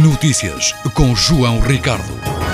Notícias com João Ricardo.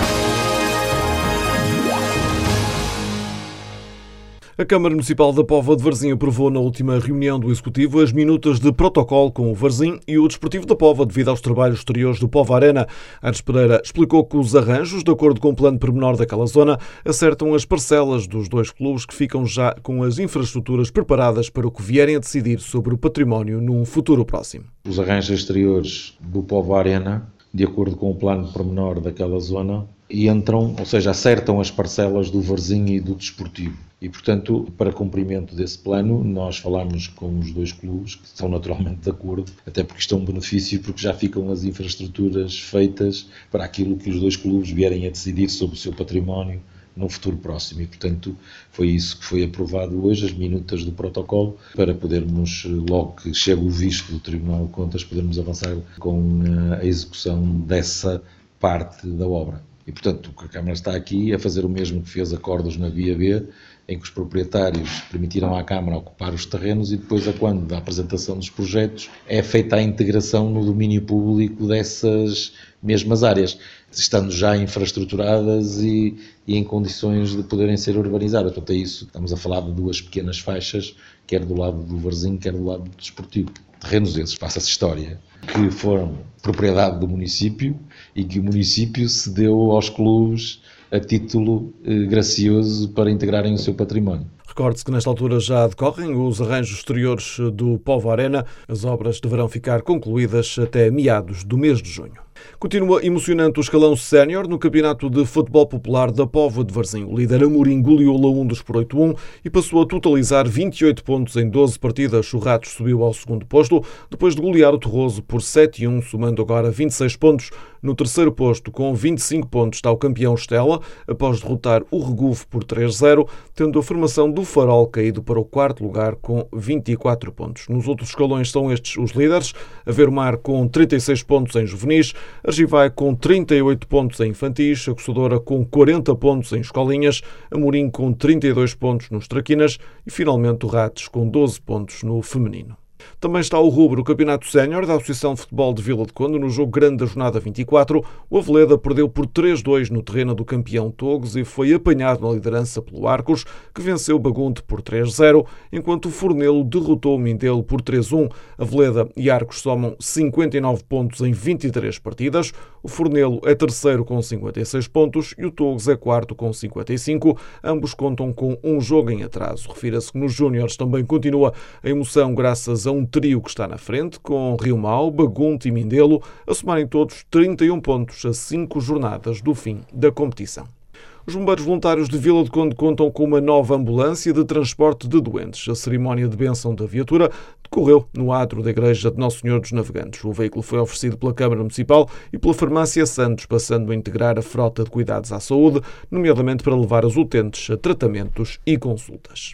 A Câmara Municipal da Póvoa de Varzim aprovou na última reunião do Executivo as minutas de protocolo com o Varzim e o Desportivo da Póvoa devido aos trabalhos exteriores do Póvoa Arena. Aires Pereira explicou que os arranjos, de acordo com o plano pormenor daquela zona, acertam as parcelas dos dois clubes que ficam já com as infraestruturas preparadas para o que vierem a decidir sobre o património num futuro próximo. Os arranjos exteriores do Póvoa Arena, de acordo com o plano pormenor daquela zona, entram, ou seja, acertam as parcelas do Varzim e do Desportivo. E, portanto, para cumprimento desse plano, nós falamos com os dois clubes, que estão naturalmente de acordo, até porque isto é um benefício, porque já ficam as infraestruturas feitas para aquilo que os dois clubes vierem a decidir sobre o seu património num futuro próximo. E, portanto, foi isso que foi aprovado hoje, as minutas do protocolo, para podermos, logo que chega o visto do Tribunal de Contas, podermos avançar com a execução dessa parte da obra. E, portanto, a Câmara está aqui a fazer o mesmo que fez acordos na Via B, em que os proprietários permitiram à Câmara ocupar os terrenos e depois, quando da apresentação dos projetos, é feita a integração no domínio público dessas mesmas áreas, estando já infraestruturadas e em condições de poderem ser urbanizadas. Portanto, é isso. Estamos a falar de duas pequenas faixas, quer do lado do Varzim, quer do lado do Desportivo. Terrenos esses, passa-se história, que foram propriedade do município e que o município cedeu aos clubes a título gracioso para integrarem o seu património. Recorde-se que nesta altura já decorrem os arranjos exteriores do Póvoa Arena. As obras deverão ficar concluídas até meados do mês de junho. Continua emocionante o escalão sénior no Campeonato de Futebol Popular da Póvoa de Varzim. O líder Amorim goleou Laundos por 8-1 e passou a totalizar 28 pontos em 12 partidas. O Ratos subiu ao segundo posto, depois de golear o Torroso por 7-1, somando agora 26 pontos. No terceiro posto, com 25 pontos, está o campeão Estela, após derrotar o Regufo por 3-0, tendo a formação do Farol caído para o quarto lugar com 24 pontos. Nos outros escalões são estes os líderes: Avermar com 36 pontos em juvenis, Argivai com 38 pontos em infantis, a Coçadora com 40 pontos em escolinhas, Amorim com 32 pontos nos traquinas e, finalmente, o Ratos com 12 pontos no feminino. Também está o rubro Campeonato Sénior da Associação de Futebol de Vila de Conde. No jogo grande da jornada 24, o Aveleda perdeu por 3-2 no terreno do campeão Togos e foi apanhado na liderança pelo Arcos, que venceu o Bagunte por 3-0, enquanto o Fornelo derrotou o Mindelo por 3-1. Aveleda e Arcos somam 59 pontos em 23 partidas. O Fornelo é terceiro com 56 pontos e o Togos é quarto com 55. Ambos contam com um jogo em atraso. Refira-se que nos Júniores também continua a emoção graças a um trio que está na frente, com Rio Mau, Bagunte e Mindelo a somarem todos 31 pontos a 5 jornadas do fim da competição. Os bombeiros voluntários de Vila de Conde contam com uma nova ambulância de transporte de doentes. A cerimónia de bênção da viatura decorreu no átrio da Igreja de Nosso Senhor dos Navegantes. O veículo foi oferecido pela Câmara Municipal e pela Farmácia Santos, passando a integrar a frota de cuidados à saúde, nomeadamente para levar os utentes a tratamentos e consultas.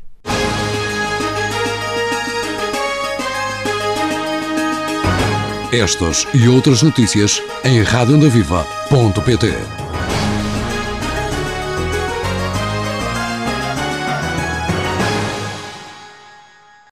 Estas e outras notícias em radioondaviva.pt.